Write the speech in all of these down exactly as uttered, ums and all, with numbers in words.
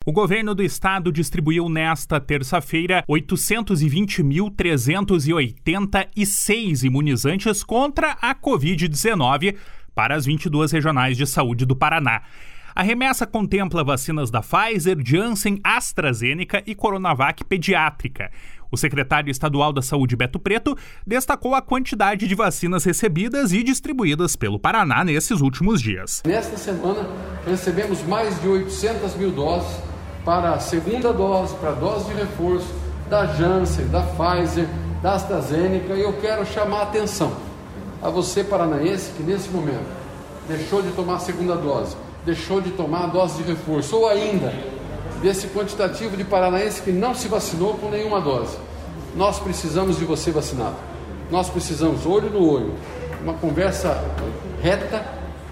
O governo do estado distribuiu nesta terça-feira oitocentos e vinte mil trezentos e oitenta e seis imunizantes contra a covid dezenove para as vinte e duas regionais de saúde do Paraná. A remessa contempla vacinas da Pfizer, Janssen, AstraZeneca e Coronavac pediátrica. O secretário estadual da Saúde, Beto Preto, destacou a quantidade de vacinas recebidas e distribuídas pelo Paraná nesses últimos dias. Nesta semana, recebemos mais de oitocentas mil doses para a segunda dose, para a dose de reforço da Janssen, da Pfizer, da AstraZeneca. E eu quero chamar a atenção a você, paranaense, que nesse momento deixou de tomar a segunda dose, deixou de tomar a dose de reforço, ou ainda desse quantitativo de paranaense que não se vacinou com nenhuma dose. Nós precisamos de você vacinado. Nós precisamos, olho no olho, uma conversa reta,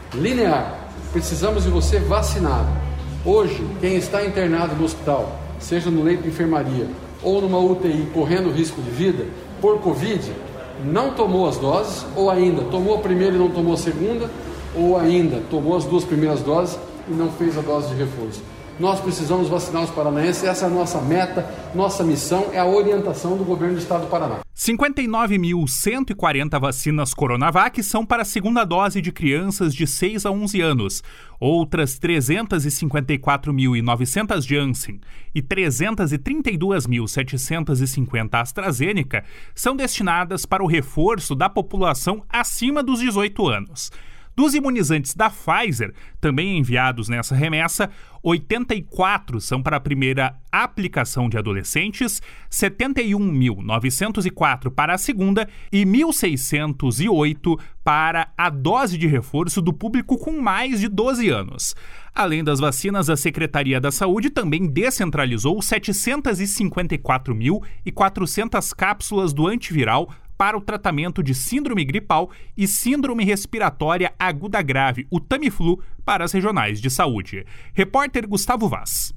linear. Precisamos de você vacinado. Hoje, quem está internado no hospital, seja no leito de enfermaria ou numa U T I, correndo risco de vida, por Covid, não tomou as doses, ou ainda tomou a primeira e não tomou a segunda, ou ainda tomou as duas primeiras doses e não fez a dose de reforço. Nós precisamos vacinar os paranaenses, essa é a nossa meta, nossa missão, é a orientação do governo do estado do Paraná. cinquenta e nove mil cento e quarenta vacinas Coronavac são para a segunda dose de crianças de seis a onze anos. Outras trezentas e cinquenta e quatro mil e novecentas Janssen e trezentas e trinta e duas mil setecentas e cinquenta AstraZeneca são destinadas para o reforço da população acima dos dezoito anos. Dos imunizantes da Pfizer, também enviados nessa remessa, oitenta e quatro são para a primeira aplicação de adolescentes, setenta e um mil novecentos e quatro para a segunda e mil seiscentos e oito para a dose de reforço do público com mais de doze anos. Além das vacinas, a Secretaria da Saúde também descentralizou setecentas e cinquenta e quatro mil e quatrocentas cápsulas do antiviral para o tratamento de síndrome gripal e síndrome respiratória aguda grave, o Tamiflu, para as regionais de saúde. Repórter Gustavo Vaz.